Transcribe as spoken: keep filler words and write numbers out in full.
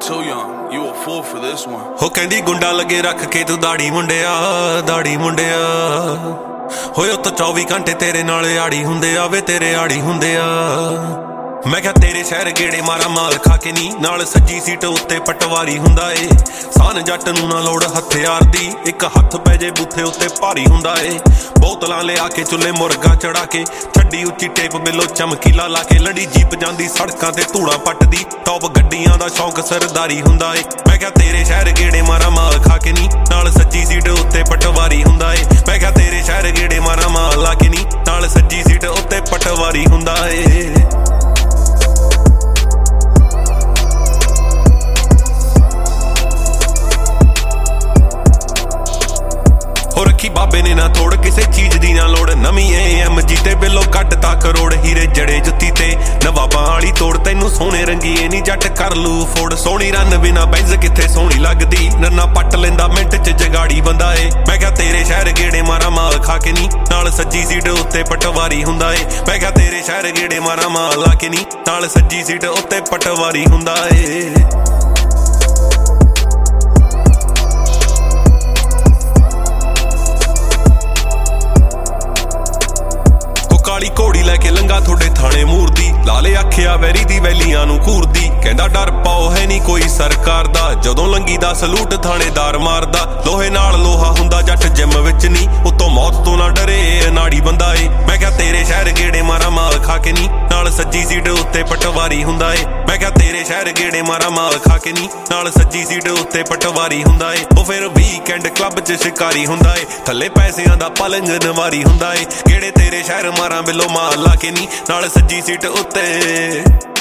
too young. You a fool for this one. ਹੋ ਕਹਿੰਦੀ ਗੁੰਡਾ ਲੱਗੇ ਰੱਖ ਕੇ ਤੂੰ ਦਾੜੀ ਮੁੰਡਿਆ ਦਾੜੀ ਮੁੰਡਿਆ ਹੋਏ ਉਹ ਤਾਂ ਚੌਵੀ ਘੰਟੇ ਤੇਰੇ ਨਾਲ ਆੜੀ ਹੁੰਦੇ ਆ ਵੇ ਤੇਰੇ ਆੜੀ ਹੁੰਦੇ ਆ ਮੈਂ ਕਿਹਾ ਤੇਰੇ ਸ਼ਹਿਰ ਗੇੜੇ ਮਾਰਾ ਮਾਲ ਖਾ ਕੇ ਨੀ ਨਾਲ ਸੱਜੀ ਸੀਟ ਉੱਤੇ ਪਟਵਾਰੀ ਹੁੰਦਾ ਏ ਸਾਨ ਜੱਟ ਨੂੰ ਨਾ ਲੋੜ ਹਥਿਆਰ ਦੀ ਇੱਕ ਹੱਥ ਪੈ ਜੇ ਬੂਥੇ ਉੱਤੇ ਭਾਰੀ ਹੁੰਦਾ ਏ ਬੋਤਲਾਂ ਲਿਆ ਕੇ ਚੁੱਲੇ ਮੁਰਗਾ ਚੜਾ ਕੇ ਛੱਡੀ ਉੱਚੀ ਟੇਪ ਬਿੱਲੋ ਚਮਕੀਲਾ ਲਾ ਕੇ ਲੜੀ ਜੀਪ ਜਾਂਦੀ ਸੜਕਾਂ ਤੇ ਧੂੜਾ ਪੱਟਦੀ ਟੌਪ ਗੱਡੀਆਂ ਦਾ ਸ਼ੌਂਕ ਸਰਦਾਰੀ ਹੁੰਦਾ ਏ ਮੈਂ ਕਿਹਾ ਤੇਰੇ ਸ਼ਹਿਰ ਗੇੜੇ ਮਾਰਾ ਮਾਲ ਖਾ ਕੇ ਨੀ ਨਾਲ ਸੱਜੀ ਸੀਟ ਉੱਤੇ ਪਟਵਾਰੀ ਹੁੰਦਾ ਏ ਮੈਂ ਕਿਹਾ ਤੇਰੇ ਸ਼ਹਿਰ ਗੇੜੇ ਮਾਰਾ ਮਾਲ ਲਾ ਕੇ ਨੀ ਨਾਲ ਸੱਜੀ ਸੀਟ ਉੱਤੇ ਪਟਵਾਰੀ ਹੁੰਦਾ ਏ ਬਾਬੇ ਨੇ ਨਾ ਥੋੜ ਕਿਸੇ ਚੀਜ਼ ਦੀ ਨਾ ਲੋੜ ਨਵੀਂ ਏ ਐਮ ਜੀ ਤੇ ਬਿੱਲੋ ਕੱਟਤਾ ਕਰੋੜ ਹੀਰੇ ਜੜੇ ਜੁੱਤੀ ਤੇ ਨਵਾਬਾਂ ਵਾਲੀ ਤੋੜ ਤੈਨੂੰ ਸੋਹਣੇ ਰੰਗੀਏ ਨੀ ਜੱਟ ਕਰ ਲੂ ਫੋੜ ਸੋਹਣੀ ਰੰਨ ਬਿਨਾ ਬੈਂਜ਼ ਕਿੱਥੇ ਸੋਹਣੀ ਲੱਗਦੀ ਨੰਨਾ ਪੱਟ ਲੈਂਦਾ ਮਿੰਟ ਚ ਜਗਾੜੀ ਬੰਦਾ ਏ ਮੈਂ ਕਿਹਾ ਤੇਰੇ ਸ਼ਹਿਰ ਗੇੜੇ ਮਾਰਾ ਮਾਲ ਖਾ ਕੇ ਨੀ ਨਾਲ ਸੱਜੀ ਸੀਟ ਉੱਤੇ ਪਟਵਾਰੀ ਹੁੰਦਾ ਏ ਮੈਂ ਕਿਹਾ ਤੇਰੇ ਸ਼ਹਿਰ ਗੇੜੇ ਮਾਰਾ ਮਾਲ ਲਾ ਕੇ ਨੀ ਨਾਲ ਸੱਜੀ ਸੀਟ ਉੱਤੇ ਪਟਵਾਰੀ ਹੁੰਦਾ ਏ ਕਾਲੀ ਘੋੜੀ ਲੈ ਕੇ ਲੰਗਾ ਤੁਹਾਡੇ ਥਾਣੇ ਮੂਰਦੀ ਲਾਲੇ ਆਖਿਆ ਵੈਰੀ ਦੀ ਵੈਲੀਆਂ ਨੂੰ ਘੂਰਦੀ ਕਹਿੰਦਾ ਡਰ ਪਾਓ ਹੈ ਨਹੀਂ ਕੋਈ ਸਰਕਾਰ ਦਾ ਜਦੋਂ ਲੰਗੀ ਦਾ ਸਲੂਟ ਥਾਣੇਦਾਰ ਮਾਰਦਾ ਲੋਹੇ ਨਾਲ ਲੋਹਾ ਹੁੰਦਾ ਜੱਟ ਜਿੰਮ ਵਿੱਚ ਨਹੀਂ ਉਤੋਂ ਮੌਤ ਤੋਂ ਨਾ ਡਰੇ ਨਾੜੀ ਬੰਦਾ ਏ ਮੈਂ ਕਿਹਾ ਤੇਰੇ ਸ਼ਹਿਰ ਗੇੜੇ ਮਾਰਾ ਮਾਲ ਖਾ ਕੇ ਨਹੀਂ ਨਾਲ ਸੱਜੀ ਸੀਟ ਉੱਤੇ ਪਟਵਾਰੀ ਹੁੰਦਾ ਏ ਮੈਂ ਕਿਹਾ ਤੇਰੇ ਸ਼ਹਿਰ ਗੇੜੇ ਮਾਰਾ ਮਾਲ ਖਾ ਕੇ ਨਹੀਂ ਨਾਲ ਸੱਜੀ ਸੀਟ ਉੱਤੇ ਪਟਵਾਰੀ ਹੁੰਦਾ ਏ ਉਹ ਫਿਰ ਵੀਕਐਂਡ ਕਲੱਬ 'ਚ ਸ਼ਿਕਾਰੀ ਹੁੰਦਾ ਏ ਥੱਲੇ ਪੈਸਿਆਂ ਦਾ ਪਲੰਗ ਨਵਾਰੀ ਹੁੰਦਾ ਏ ਗੇੜੇ ਤੇਰੇ ਸ਼ਹਿਰ ਮਾਰਾ ਬਿੱਲੋ ਮਾਲ ਲਾ ਕੇ ਨੀ ਨਾਲ ਸੱਜੀ ਸੀਟ ਉੱਤੇ